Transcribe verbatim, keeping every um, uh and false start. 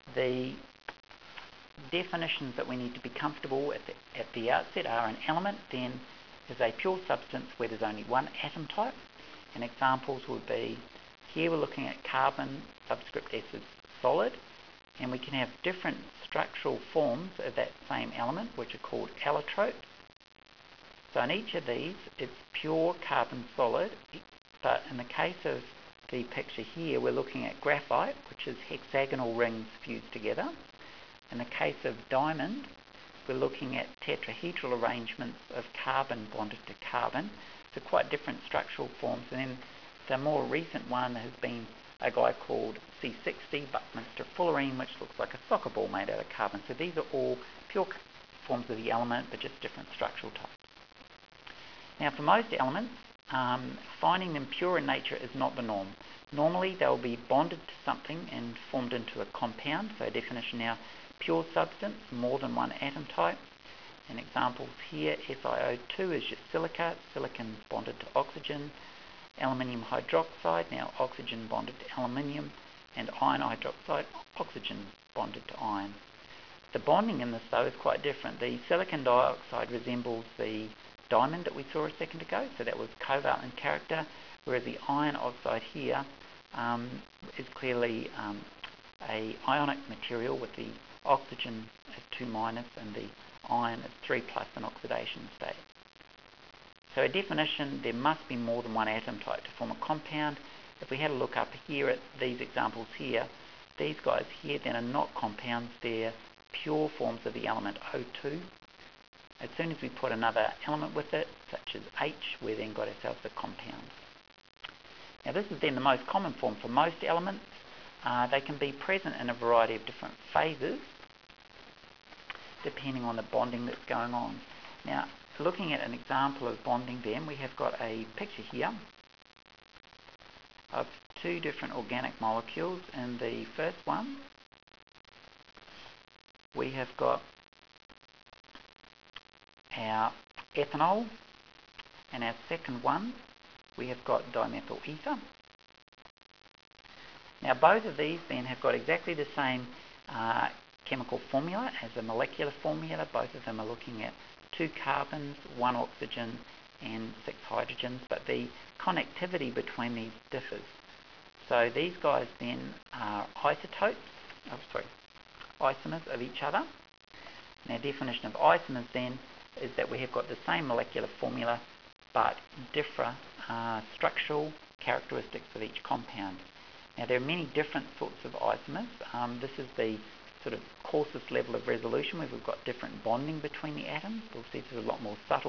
the definitions that we need to be comfortable at the, at the outset are: an element then is a pure substance where there's only one atom type. And examples would be, here we're looking at carbon, subscript S is solid, and we can have different structural forms of that same element, which are called allotropes. So in each of these, it's pure carbon solid, but in the case of the picture here, we're looking at graphite, which is hexagonal rings fused together. In the case of diamond, we're looking at tetrahedral arrangements of carbon bonded to carbon, so quite different structural forms. And then the more recent one has been a guy called C sixty, Buckminster Fullerene, which looks like a soccer ball made out of carbon. So these are all pure forms of the element, but just different structural types. Now, for most elements, um, finding them pure in nature is not the norm. Normally, they'll be bonded to something and formed into a compound. So definition now, pure substance, more than one atom type. And examples here, S i O two is just silica, silicon bonded to oxygen, aluminium hydroxide, now oxygen bonded to aluminium, and iron hydroxide, oxygen bonded to iron. The bonding in this, though, is quite different. The silicon dioxide resembles the diamond that we saw a second ago, so that was covalent in character, whereas the iron oxide here um, is clearly um, a ionic material with the oxygen as two minus and the iron as three plus in oxidation state. So a definition, there must be more than one atom type to form a compound. If we had a look up here at these examples here, these guys here then are not compounds, they're pure forms of the element O two. As soon as we put another element with it, such as H, we then got ourselves a compound. Now this is then the most common form for most elements. Uh, they can be present in a variety of different phases, depending on the bonding that's going on. Now, looking at an example of bonding then, we have got a picture here of two different organic molecules. In the first one, we have got our ethanol, and our second one, we have got dimethyl ether. Now both of these then have got exactly the same uh, chemical formula as a molecular formula. Both of them are looking at two carbons, one oxygen, and six hydrogens, but the connectivity between these differs. So these guys then are isotopes, oh, sorry, isomers of each other. Now definition of isomers then is that we have got the same molecular formula, but differ uh, structural characteristics of each compound. Now there are many different sorts of isomers. Um, this is the sort of coarsest level of resolution where we've got different bonding between the atoms. We'll see this is a lot more subtle